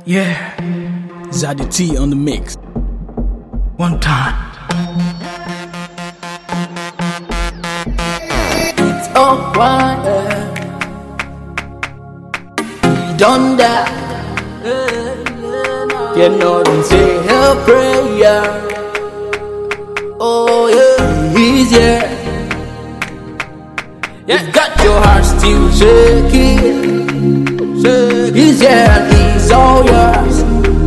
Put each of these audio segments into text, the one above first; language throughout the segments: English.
Yeah, Zaddy T on the mix. One time. It's all quiet. He done that. You know them say a prayer. Oh yeah, he's here. You've got your heart still shaking. He's here and he's all yours.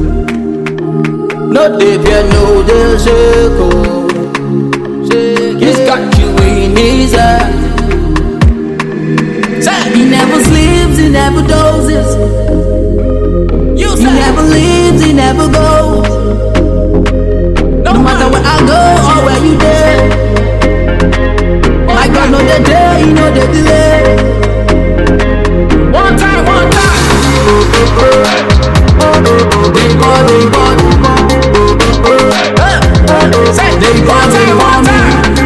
No deep yet, no the circle. He's got you in his hand. He never sleeps, he never dozes. He never leaves, he never goes. No matter where I go or where you there, my God know the day, he know the delay. One time, one time. They bought me. They bought me.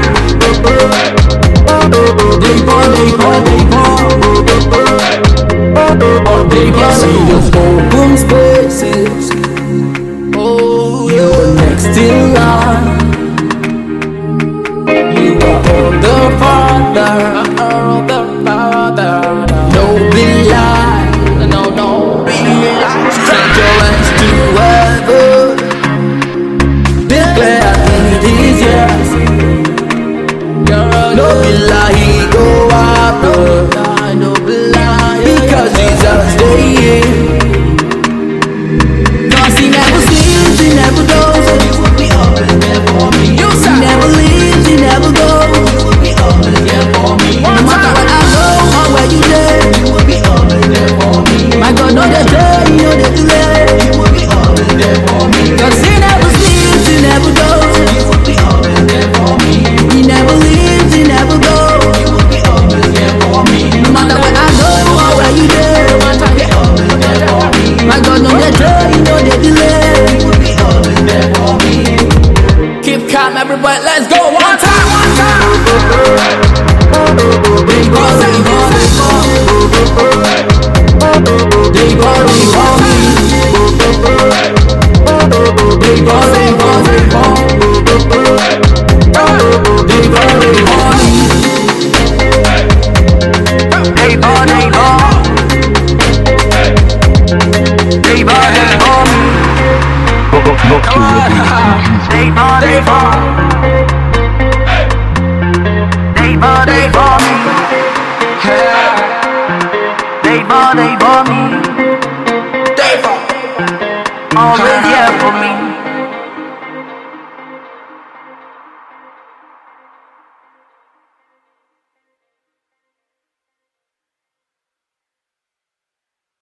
They see those open spaces. Oh, you're next in line. You are on the Father. No be lie. No be lie. Stretch your hands to heaven. Declare it is yes. No be lie, he go up. No be lie, because Jesus stay in. Cause he never sleeps, he never dozes. He will be always there for me. He never leaves, he never goes. He will be always there for me. No matter where I go or where you there, he will be always there for me. My God know the day, he know the delay. He will be always there for me. Cause he never sleeps, he never dozes. He will be always there for me. He never leaves, he never goes. He will be always there for me. No matter where I go or where you there, he will be always there for me. My God know the day, he know the delay. He will be always there for me. Keep calm, everybody, let's go. One time, one time. They bought me. They bought me. They bought me. They bought me.